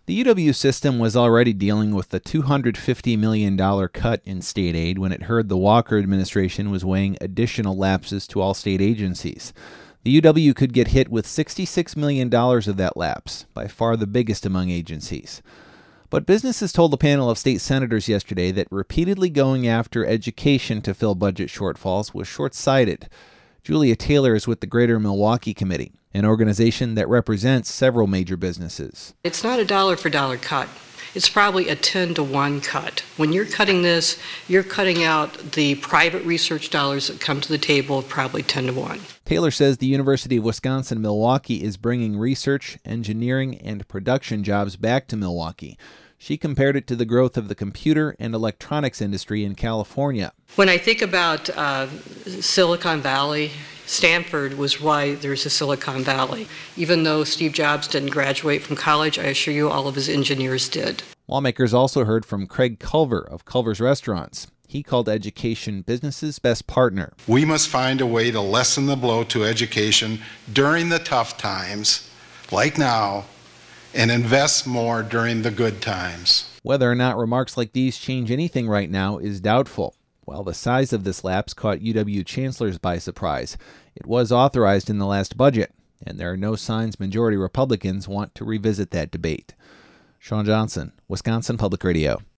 The UW system was already dealing with the $250 million cut in state aid when it heard the Walker administration was weighing additional lapses to all state agencies. The UW could get hit with $66 million of that lapse, by far the biggest among agencies. But businesses told a panel of state senators yesterday that repeatedly going after education to fill budget shortfalls was short-sighted. Julia Taylor is with the Greater Milwaukee Committee, an organization that represents several major businesses. It's not a dollar-for-dollar cut. It's probably a 10-to-1 cut. When you're cutting this, you're cutting out the private research dollars that come to the table, probably 10-to-1. Taylor says the University of Wisconsin-Milwaukee is bringing research, engineering, and production jobs back to Milwaukee. She compared it to the growth of the computer and electronics industry in California. When I think about Silicon Valley, Stanford was why there's a Silicon Valley. Even though Steve Jobs didn't graduate from college, I assure you all of his engineers did. Lawmakers also heard from Craig Culver of Culver's Restaurants. He called education business's best partner. We must find a way to lessen the blow to education during the tough times, like now, and invest more during the good times. Whether or not remarks like these change anything right now is doubtful. While the size of this lapse caught UW chancellors by surprise, it was authorized in the last budget, and there are no signs majority Republicans want to revisit that debate. Sean Johnson, Wisconsin Public Radio.